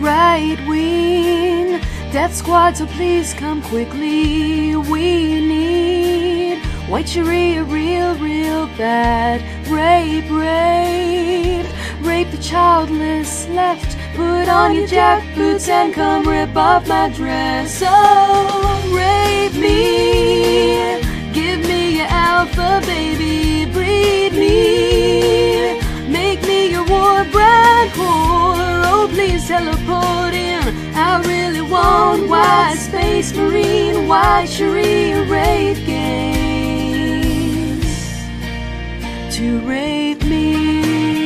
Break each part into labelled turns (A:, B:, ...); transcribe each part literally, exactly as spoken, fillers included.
A: right wing. Death squad, so please come quickly. We need white Sharia real, real bad. Rape, rape, rape the childless left. Put on your jack boots and come rip off my dress. Oh, rape me, give me your alpha, baby, breed me, make me your war brand whore. Oh, please teleport in. I really want white space marine, white Sharia rape gangs to rape me.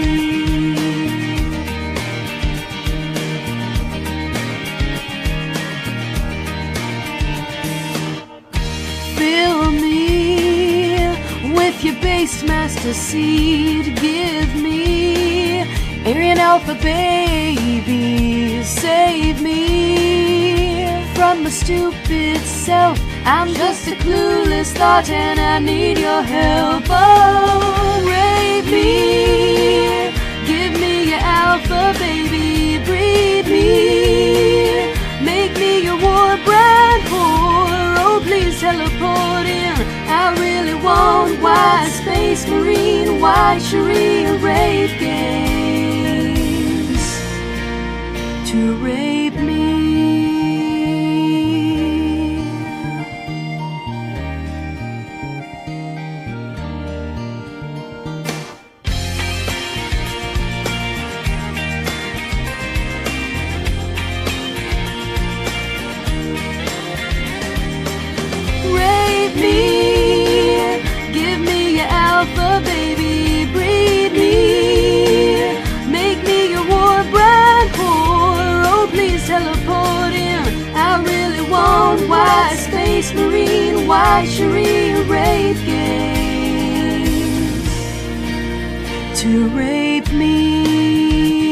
A: Fill me with your Beastmaster seed. Give me Aryan Alpha, baby. Save me from my stupid self. I'm just a clueless thought and I need your help. Oh, rape me, give me your alpha, baby. Breed me, make me your war brand whore. Oh, please teleport in. I really want white space marine, white Sharia rape gangs to rape me. Rape me, give me your alpha, baby. Breed me, make me your war brand whore. Oh, please teleport in. I really want white space marine, white Sharia rape gangs to rape me.